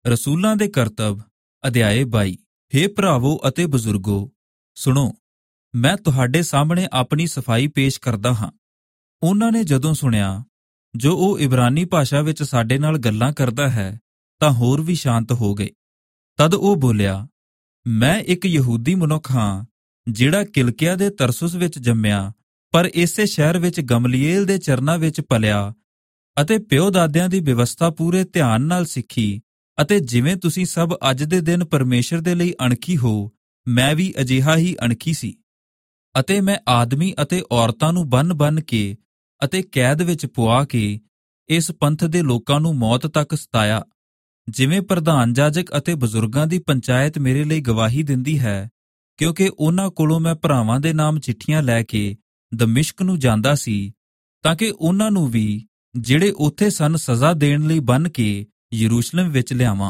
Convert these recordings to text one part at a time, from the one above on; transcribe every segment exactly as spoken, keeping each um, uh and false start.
ਰਸੂਲਾਂ ਦੇ ਕਰਤੱਵ ਅਧਿਆਇ ਬਾਈ। ਹੇ ਭਰਾਵੋ ਅਤੇ ਬਜ਼ੁਰਗੋ, ਸੁਣੋ, ਮੈਂ ਤੁਹਾਡੇ ਸਾਹਮਣੇ ਆਪਣੀ ਸਫਾਈ ਪੇਸ਼ ਕਰਦਾ ਹਾਂ। ਉਹਨਾਂ ਨੇ ਜਦੋਂ ਸੁਣਿਆ ਜੋ ਉਹ ਇਬਰਾਨੀ ਭਾਸ਼ਾ ਵਿੱਚ ਸਾਡੇ ਨਾਲ ਗੱਲਾਂ ਕਰਦਾ ਹੈ ਤਾਂ ਹੋਰ ਵੀ ਸ਼ਾਂਤ ਹੋ ਗਏ। ਤਦ ਉਹ ਬੋਲਿਆ, ਮੈਂ ਇੱਕ ਯਹੂਦੀ ਮਨੁੱਖ ਹਾਂ ਜਿਹੜਾ ਕਿਲਕਿਆ ਦੇ ਤਰਸੁਸ ਵਿੱਚ ਜੰਮਿਆ, ਪਰ ਇਸੇ ਸ਼ਹਿਰ ਵਿੱਚ ਗਮਲੀਏਲ ਦੇ ਚਰਨਾਂ ਵਿੱਚ ਪਲਿਆ ਅਤੇ ਪਿਓ ਦਾਦਿਆਂ ਦੀ ਵਿਵਸਥਾ ਪੂਰੇ ਧਿਆਨ ਨਾਲ ਸਿੱਖੀ, ਅਤੇ ਜਿਵੇਂ ਤੁਸੀਂ ਸਭ ਅੱਜ ਦੇ ਦਿਨ ਪਰਮੇਸ਼ਰ ਦੇ ਲਈ ਅਣਖੀ ਹੋ, ਮੈਂ ਵੀ ਅਜਿਹਾ ਹੀ ਅਣਖੀ ਸੀ। ਅਤੇ ਮੈਂ ਆਦਮੀ ਅਤੇ ਔਰਤਾਂ ਨੂੰ ਬੰਨ੍ਹ-ਬੰਨ੍ਹ ਕੇ ਅਤੇ ਕੈਦ ਵਿੱਚ ਪੁਆ ਕੇ ਇਸ ਪੰਥ ਦੇ ਲੋਕਾਂ ਨੂੰ ਮੌਤ ਤੱਕ ਸਤਾਇਆ। ਜਿਵੇਂ ਪ੍ਰਧਾਨ ਜਾਜਕ ਅਤੇ ਬਜ਼ੁਰਗਾਂ ਦੀ ਪੰਚਾਇਤ ਮੇਰੇ ਲਈ ਗਵਾਹੀ ਦਿੰਦੀ ਹੈ, ਕਿਉਂਕਿ ਉਹਨਾਂ ਕੋਲੋਂ ਮੈਂ ਭਰਾਵਾਂ ਦੇ ਨਾਮ ਚਿੱਠੀਆਂ ਲੈ ਕੇ ਦਮਿਸ਼ਕ ਨੂੰ ਜਾਂਦਾ ਸੀ, ਤਾਂ ਕਿ ਉਹਨਾਂ ਨੂੰ ਵੀ ਜਿਹੜੇ ਉੱਥੇ ਸਨ ਸਜ਼ਾ ਦੇਣ ਲਈ ਬੰਨ੍ਹ ਕੇ ਯਰੂਸ਼ਲਮ ਵਿੱਚ ਲਿਆਵਾਂ।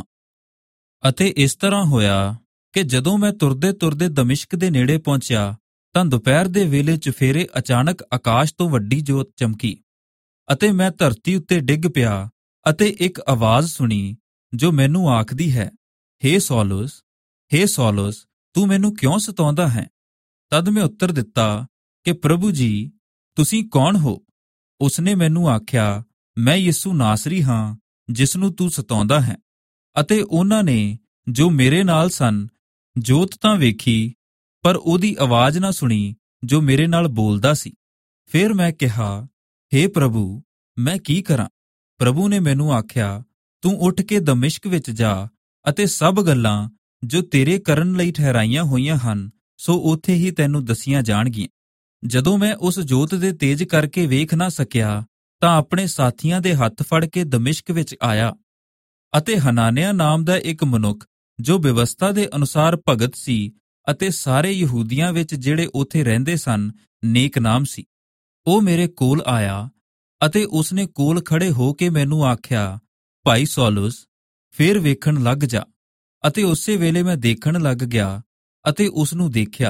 ਅਤੇ ਇਸ ਤਰ੍ਹਾਂ ਹੋਇਆ ਕਿ ਜਦੋਂ ਮੈਂ ਤੁਰਦੇ ਤੁਰਦੇ ਦਮਿਸ਼ਕ ਦੇ ਨੇੜੇ ਪਹੁੰਚਿਆ ਤਾਂ ਦੁਪਹਿਰ ਦੇ ਵੇਲੇ ਚੁਫੇਰੇ ਅਚਾਨਕ ਆਕਾਸ਼ ਤੋਂ ਵੱਡੀ ਜੋਤ ਚਮਕੀ, ਅਤੇ ਮੈਂ ਧਰਤੀ ਉੱਤੇ ਡਿੱਗ ਪਿਆ ਅਤੇ ਇੱਕ ਆਵਾਜ਼ ਸੁਣੀ ਜੋ ਮੈਨੂੰ ਆਖਦੀ ਹੈ, ਹੇ ਸੌਲੁਸ, ਹੇ ਸੌਲੁਸ, ਤੂੰ ਮੈਨੂੰ ਕਿਉਂ ਸਤਾਉਂਦਾ ਹੈ? ਤਦ ਮੈਂ ਉੱਤਰ ਦਿੱਤਾ ਕਿ ਪ੍ਰਭੂ ਜੀ, ਤੁਸੀਂ ਕੌਣ ਹੋ? ਉਸਨੇ ਮੈਨੂੰ ਆਖਿਆ, ਮੈਂ ਯਿਸੂ ਨਾਸਰੀ ਹਾਂ ਜਿਸ ਨੂੰ ਤੂੰ ਸਤਾਉਂਦਾ ਹੈ। ਅਤੇ ਉਹਨਾਂ ਨੇ ਜੋ ਮੇਰੇ ਨਾਲ ਸਨ ਜੋਤ ਤਾਂ ਵੇਖੀ, ਪਰ ਉਹਦੀ ਆਵਾਜ਼ ਨਾ ਸੁਣੀ ਜੋ ਮੇਰੇ ਨਾਲ ਬੋਲਦਾ ਸੀ। ਫਿਰ ਮੈਂ ਕਿਹਾ, ਹੇ ਪ੍ਰਭੂ, ਮੈਂ ਕੀ ਕਰਾਂ? ਪ੍ਰਭੂ ਨੇ ਮੈਨੂੰ ਆਖਿਆ, ਤੂੰ ਉੱਠ ਕੇ ਦਮਿਸ਼ਕ ਵਿੱਚ ਜਾ, ਅਤੇ ਸਭ ਗੱਲਾਂ ਜੋ ਤੇਰੇ ਕਰਨ ਲਈ ਠਹਿਰਾਈਆਂ ਹੋਈਆਂ ਹਨ ਸੋ ਉੱਥੇ ਹੀ ਤੈਨੂੰ ਦੱਸੀਆਂ ਜਾਣਗੀਆਂ। ਜਦੋਂ ਮੈਂ ਉਸ ਜੋਤ ਦੇ ਤੇਜ ਕਰਕੇ ਵੇਖ ਨਾ ਸਕਿਆ ਤਾਂ ਆਪਣੇ ਸਾਥੀਆਂ ਦੇ ਹੱਥ ਫੜ ਕੇ ਦਮਿਸ਼ਕ ਵਿੱਚ ਆਇਆ, ਅਤੇ ਹਨਾਨਿਆ ਨਾਮ ਦਾ ਇੱਕ ਮਨੁੱਖ ਜੋ ਵਿਵਸਥਾ ਦੇ ਅਨੁਸਾਰ ਭਗਤ ਸੀ ਅਤੇ ਸਾਰੇ ਯਹੂਦੀਆਂ ਵਿੱਚ ਜਿਹੜੇ ਉੱਥੇ ਰਹਿੰਦੇ ਸਨ ਨੇਕ ਨਾਮ ਸੀ, ਉਹ ਮੇਰੇ ਕੋਲ ਆਇਆ ਅਤੇ ਉਸਨੇ ਕੋਲ ਖੜੇ ਹੋ ਕੇ ਮੈਨੂੰ ਆਖਿਆ, ਭਾਈ ਸੌਲੁਸ, ਫੇਰ ਵੇਖਣ ਲੱਗ ਜਾ। ਅਤੇ ਉਸੇ ਵੇਲੇ ਮੈਂ ਦੇਖਣ ਲੱਗ ਗਿਆ ਅਤੇ ਉਸ ਨੂੰ ਦੇਖਿਆ।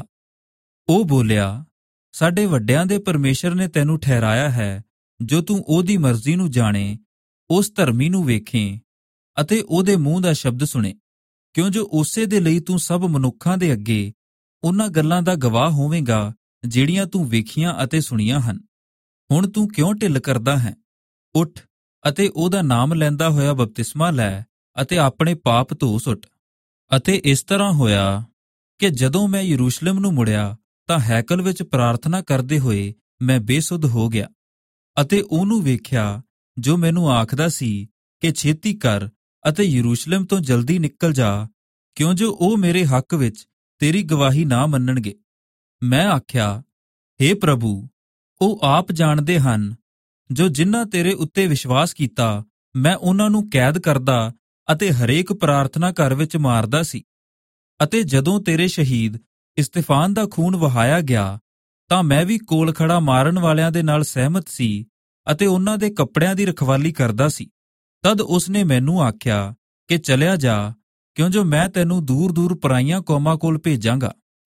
ਉਹ ਬੋਲਿਆ, ਸਾਡੇ ਵੱਡਿਆਂ ਦੇ ਪਰਮੇਸ਼ਰ ਨੇ ਤੈਨੂੰ ਠਹਿਰਾਇਆ ਹੈ ਜੋ ਤੂੰ ਉਹਦੀ ਮਰਜ਼ੀ ਨੂੰ ਜਾਣੇ, ਉਸ ਧਰਮੀ ਨੂੰ ਵੇਖੇ ਅਤੇ ਉਹਦੇ ਮੂੰਹ ਦਾ ਸ਼ਬਦ ਸੁਣੇ, ਕਿਉਂ ਜੋ ਉਸੇ ਦੇ ਲਈ ਤੂੰ ਸਭ ਮਨੁੱਖਾਂ ਦੇ ਅੱਗੇ ਉਹਨਾਂ ਗੱਲਾਂ ਦਾ ਗਵਾਹ ਹੋਵੇਂਗਾ ਜਿਹੜੀਆਂ ਤੂੰ ਵੇਖੀਆਂ ਅਤੇ ਸੁਣੀਆਂ ਹਨ। ਹੁਣ ਤੂੰ ਕਿਉਂ ਢਿੱਲ ਕਰਦਾ ਹੈ? ਉੱਠ ਅਤੇ ਉਹਦਾ ਨਾਮ ਲੈਂਦਾ ਹੋਇਆ ਬਪਤਿਸਮਾ ਲੈ ਅਤੇ ਆਪਣੇ ਪਾਪ ਧੋ ਸੁੱਟ। ਅਤੇ ਇਸ ਤਰ੍ਹਾਂ ਹੋਇਆ ਕਿ ਜਦੋਂ ਮੈਂ ਯਰੂਸ਼ਲਮ ਨੂੰ ਮੁੜਿਆ ਤਾਂ ਹੈਕਲ ਵਿੱਚ ਪ੍ਰਾਰਥਨਾ ਕਰਦੇ ਹੋਏ ਮੈਂ ਬੇਸੁੱਧ ਹੋ ਗਿਆ, ਅਤੇ ਉਹਨੂੰ ਵੇਖਿਆ ਜੋ ਮੈਨੂੰ ਆਖਦਾ ਸੀ ਕਿ ਛੇਤੀ ਕਰ ਅਤੇ ਯਰੂਸ਼ਲਮ ਤੋਂ ਜਲਦੀ ਨਿਕਲ ਜਾ, ਕਿਉਂ ਜੋ ਉਹ ਮੇਰੇ ਹੱਕ ਵਿੱਚ ਤੇਰੀ ਗਵਾਹੀ ਨਾ ਮੰਨਣਗੇ। ਮੈਂ ਆਖਿਆ, ਹੇ ਪ੍ਰਭੂ, ਉਹ ਆਪ ਜਾਣਦੇ ਹਨ ਜੋ ਜਿਨ੍ਹਾਂ ਤੇਰੇ ਉੱਤੇ ਵਿਸ਼ਵਾਸ ਕੀਤਾ, ਮੈਂ ਉਹਨਾਂ ਨੂੰ ਕੈਦ ਕਰਦਾ ਅਤੇ ਹਰੇਕ ਪ੍ਰਾਰਥਨਾ ਘਰ ਵਿੱਚ ਮਾਰਦਾ ਸੀ। ਅਤੇ ਜਦੋਂ ਤੇਰੇ ਸ਼ਹੀਦ ਇਸਤਫਾਨ ਦਾ ਖੂਨ ਵਹਾਇਆ ਗਿਆ ਤਾਂ ਮੈਂ ਵੀ ਕੋਲ ਖੜਾ ਮਾਰਨ ਵਾਲਿਆਂ ਦੇ ਨਾਲ ਸਹਿਮਤ ਸੀ ਅਤੇ ਉਹਨਾਂ ਦੇ ਕੱਪੜਿਆਂ ਦੀ ਰਖਵਾਲੀ ਕਰਦਾ ਸੀ। ਤਦ ਉਸਨੇ ਮੈਨੂੰ ਆਖਿਆ ਕਿ ਚਲਿਆ ਜਾ, ਕਿਉਂ ਜੋ ਮੈਂ ਤੈਨੂੰ ਦੂਰ ਦੂਰ ਪਰਾਈਆਂ ਕੌਮਾਂ ਕੋਲ ਭੇਜਾਂਗਾ।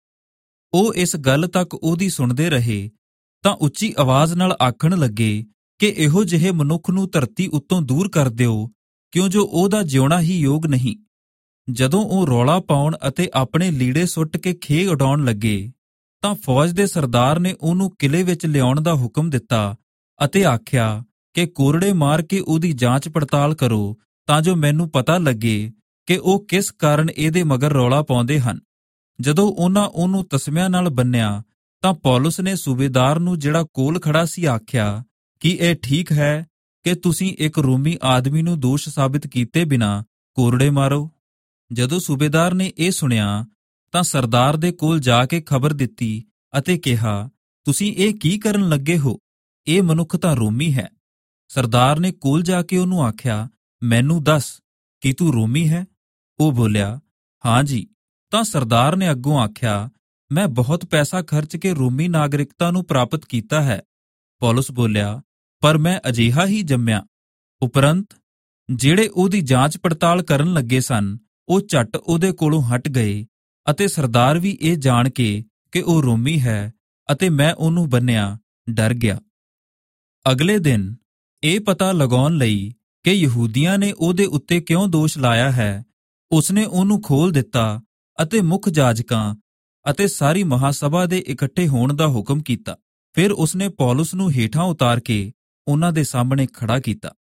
ਉਹ ਇਸ ਗੱਲ ਤੱਕ ਉਹਦੀ ਸੁਣਦੇ ਰਹੇ ਤਾਂ ਉੱਚੀ ਆਵਾਜ਼ ਨਾਲ ਆਖਣ ਲੱਗੇ ਕਿ ਇਹੋ ਜਿਹੇ ਮਨੁੱਖ ਨੂੰ ਧਰਤੀ ਉੱਤੋਂ ਦੂਰ ਕਰ ਦਿਓ, ਕਿਉਂ ਜੋ ਉਹਦਾ ਜਿਉਣਾ ਹੀ ਯੋਗ ਨਹੀਂ। ਜਦੋਂ ਉਹ ਰੌਲਾ ਪਾਉਣ ਅਤੇ ਆਪਣੇ ਲੀੜੇ ਸੁੱਟ ਕੇ ਖੇ ਉਡਾਉਣ ਲੱਗੇ ਤਾਂ ਫੌਜ ਦੇ ਸਰਦਾਰ ਨੇ ਉਹਨੂੰ ਕਿਲੇ ਵਿੱਚ ਲਿਆਉਣ ਦਾ ਹੁਕਮ ਦਿੱਤਾ ਅਤੇ ਆਖਿਆ ਕਿ ਕੋਰੜੇ ਮਾਰ ਕੇ ਉਹਦੀ ਜਾਂਚ ਪੜਤਾਲ ਕਰੋ, ਤਾਂ ਜੋ ਮੈਨੂੰ ਪਤਾ ਲੱਗੇ ਕਿ ਉਹ ਕਿਸ ਕਾਰਨ ਇਹਦੇ ਮਗਰ ਰੌਲਾ ਪਾਉਂਦੇ ਹਨ। ਜਦੋਂ ਉਹਨਾਂ ਉਹਨੂੰ ਤਸਮਿਆਂ ਨਾਲ ਬੰਨਿਆ ਤਾਂ ਪੌਲੁਸ ਨੇ ਸੂਬੇਦਾਰ ਨੂੰ ਜਿਹੜਾ ਕੋਲ ਖੜਾ ਸੀ ਆਖਿਆ ਕਿ ਇਹ ਠੀਕ ਹੈ ਕਿ ਤੁਸੀਂ ਇੱਕ ਰੋਮੀ ਆਦਮੀ ਨੂੰ ਦੋਸ਼ ਸਾਬਿਤ ਕੀਤੇ ਬਿਨਾਂ ਕੋਰੜੇ ਮਾਰੋ। ਜਦੋਂ ਸੂਬੇਦਾਰ ਨੇ ਇਹ ਸੁਣਿਆ ਤਾਂ ਸਰਦਾਰ ਦੇ ਕੋਲ ਜਾ ਕੇ ਖਬਰ ਦਿੱਤੀ ਅਤੇ ਕਿਹਾ, ਤੁਸੀਂ ਇਹ ਕੀ ਕਰਨ ਲੱਗੇ ਹੋ? ਇਹ ਮਨੁੱਖ ਤਾਂ ਰੋਮੀ ਹੈ। ਸਰਦਾਰ ਨੇ ਕੋਲ ਜਾ ਕੇ ਉਹਨੂੰ ਆਖਿਆ, ਮੈਨੂੰ ਦੱਸ, ਕੀ ਤੂੰ ਰੋਮੀ ਹੈ? ਉਹ ਬੋਲਿਆ, ਹਾਂ ਜੀ। ਤਾਂ ਸਰਦਾਰ ਨੇ ਅੱਗੋਂ ਆਖਿਆ, ਮੈਂ ਬਹੁਤ ਪੈਸਾ ਖਰਚ ਕੇ ਰੋਮੀ ਨਾਗਰਿਕਤਾ ਨੂੰ ਪ੍ਰਾਪਤ ਕੀਤਾ ਹੈ। ਪੌਲੁਸ ਬੋਲਿਆ, ਪਰ ਮੈਂ ਅਜਿਹਾ ਹੀ ਜੰਮਿਆ। ਉਪਰੰਤ ਜਿਹੜੇ ਉਹਦੀ ਜਾਂਚ ਪੜਤਾਲ ਕਰਨ ਲੱਗੇ ਸਨ ਉਹ ਝੱਟ ਉਹਦੇ ਕੋਲੋਂ ਹਟ ਗਏ, ਅਤੇ ਸਰਦਾਰ ਵੀ ਇਹ ਜਾਣ ਕੇ ਕਿ ਉਹ ਰੋਮੀ ਹੈ ਅਤੇ ਮੈਂ ਉਹਨੂੰ ਬੰਨਿਆ ਡਰ ਗਿਆ। ਅਗਲੇ ਦਿਨ ਇਹ ਪਤਾ ਲਗਾਉਣ ਲਈ ਕਿ ਯਹੂਦੀਆਂ ਨੇ ਉਹਦੇ ਉੱਤੇ ਕਿਉਂ ਦੋਸ਼ ਲਾਇਆ ਹੈ, ਉਸਨੇ ਉਹਨੂੰ ਖੋਲ ਦਿੱਤਾ ਅਤੇ ਮੁੱਖ ਜਾਜਕਾਂ ਅਤੇ ਸਾਰੀ ਮਹਾਸਭਾ ਦੇ ਇਕੱਠੇ ਹੋਣ ਦਾ ਹੁਕਮ ਕੀਤਾ। ਫਿਰ ਉਸਨੇ ਪੌਲੁਸ ਨੂੰ ਹੇਠਾਂ ਉਤਾਰ ਕੇ ਉਹਨਾਂ ਦੇ ਸਾਹਮਣੇ ਖੜਾ ਕੀਤਾ।